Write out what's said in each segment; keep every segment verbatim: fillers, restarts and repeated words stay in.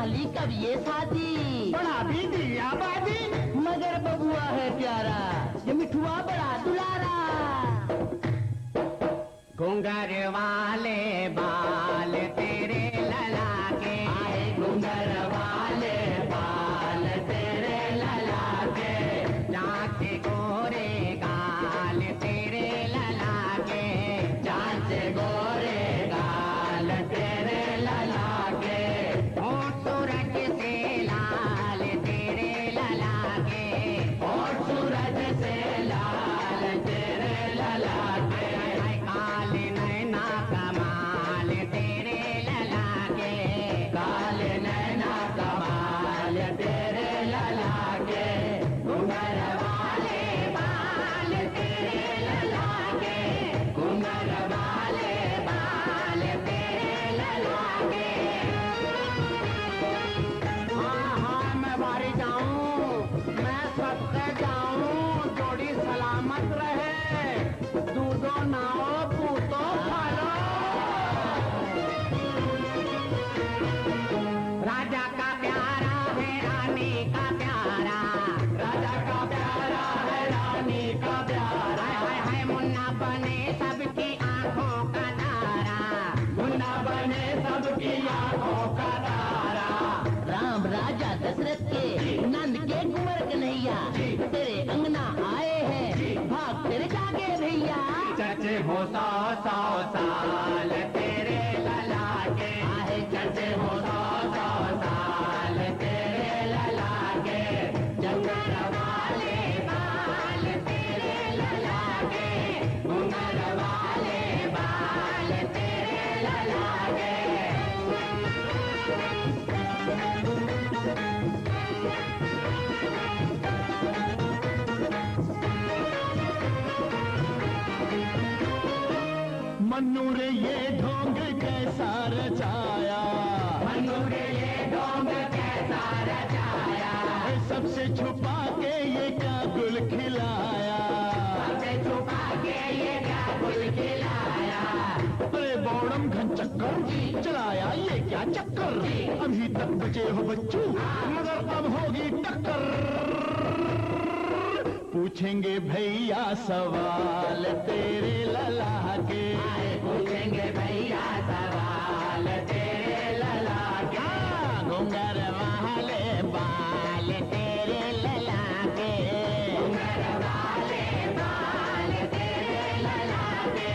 ली कब ये शादी, बड़ा भी दिया बाजी, मगर बबुआ है प्यारा, ये मिठुआ बड़ा दुलारा। घुंघर वाले बाल तेरे लला के, आए घुंघर वाले बाल तेरे लला के, जांचे गोरे गाल तेरे लला के, जांचे गोरे गाल तेरे लला के, होठ सूरज से लाल तेरे लला के, होठ सूरज से लाल तेरे लला के, काले नैना कमाल तेरे लला के, काले नैना कमाल तेरे लला के, घुंघर वाले बाल तेरे लला के, घुंघर वाले बाल तेरे लला के। हाँ हाँ मैं बारी जाऊं, मैं सबके जाऊं, जोड़ी सलामत रहे, दूधो नाओ पूतो खालो। राजा का प्यारा है रानी का प्यारा, राजा का प्यारा है रानी का प्यारा, हाय हाय मुन्ना बने सबकी आंखों का तारा, मुन्ना बने सबकी आंखों का तारा। राम राजा दशरथ के नंद के कुंवर कन्हैया, तेरे अंगना आए हैं भाग तेरे जागे भैया। चचे हो सौ सौ साल तेरे लला के, आहे चढ़ते हो सौ सौ साल तेरे लला के, जंगल वाले बाल तेरे लला के, घुंघर वाले बाल तेरे लला के। मन्नू रे ये ढोंग कैसा रचाया, मनु रे ये ढोंग कैसा रचाया, सबसे छुपा के ये क्या गुल खिलाया, सबसे छुपा के ये क्या गुल खिलाया। अरे बौड़म घन चक्कर चलाया ये क्या चक्कर, अभी तक बचे हो बच्चू मगर अब होगी टक्कर। पूछेंगे भैया सवाल तेरे लला के, पूछेंगे भैया सवाल तेरे लला के, घुंघर वाले बाल तेरे लला के, घुंघर वाले बाल तेरे लला के।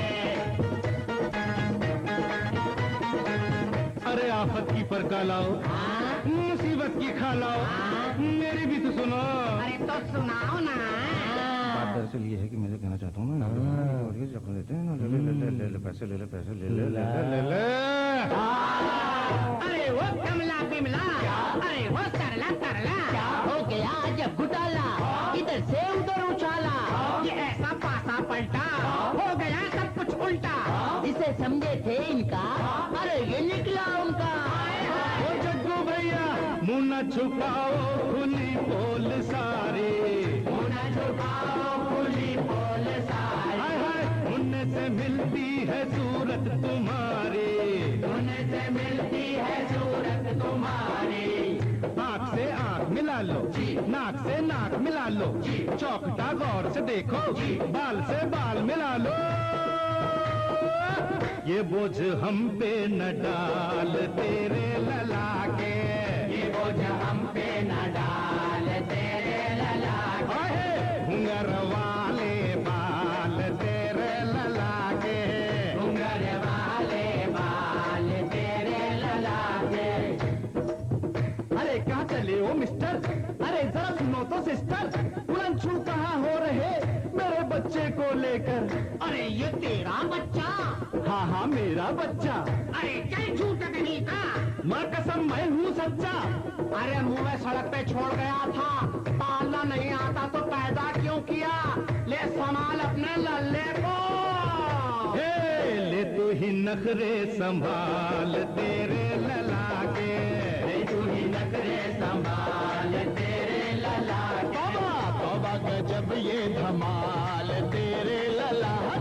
अरे आफत की पर का लाओ, मुसीबत की खा लाओ, मेरी भी तो सुनो। अरे तो सुनाओ ना। दरअसल ये है कि मैं कहना चाहता हूँ ना, चक्कर लेते हैं ना, ले ले ले ले ले पैसे ले ले पैसे ले ले ले ले ले। अरे वो कमला बिमला, अरे वो तरला तरला, क्या हो गया जब घुटाला, इधर से उधर उछाला, ये ऐसा पासा पलटा, हो गया सब कुछ उल्टा। इसे समझे थे इनका, अरे ये निकला उनका। ओ जग्गू भैया मुँह न छुपाओ खुली पोल सारी, मुन्ना छुपाओ खुली पोल सारी, हाय हाय उनने से मिलती है सूरत तुम्हारी, उनसे मिलती है सूरत तुम्हारी। आँख से आँख मिला लो, नाक से नाक मिला लो, चौखटा गौर से देखो, बाल से बाल मिला लो। ये बोझ हम पे न डाल तेरे लला के, ये बोझ हम पे न डाल तेरे लला के, घुंघर वाले बाल तेरे लला के, घुंघर वाले बाल तेरे लला के। अरे कहाँ चले हो मिस्टर, अरे जरा सुनो तो सिस्टर, बुलंद छू कहाँ हो रहे मेरे बच्चे को लेकर। अरे ये तेरा बच्चा, हाँ हाँ मेरा बच्चा, अरे चल झूठ नहीं का। माँ कसम मैं हूँ सच्चा। अरे मुंह में सड़क पे छोड़ गया था, पालना नहीं आता तो पैदा क्यों किया, ले संभाल अपने लल्ले को। हे ले तू ही नखरे संभाल तेरे लला के, ले तू ही नखरे संभाल तेरे लला के। तौबा तौबा गजब ये धमाल तेरे लला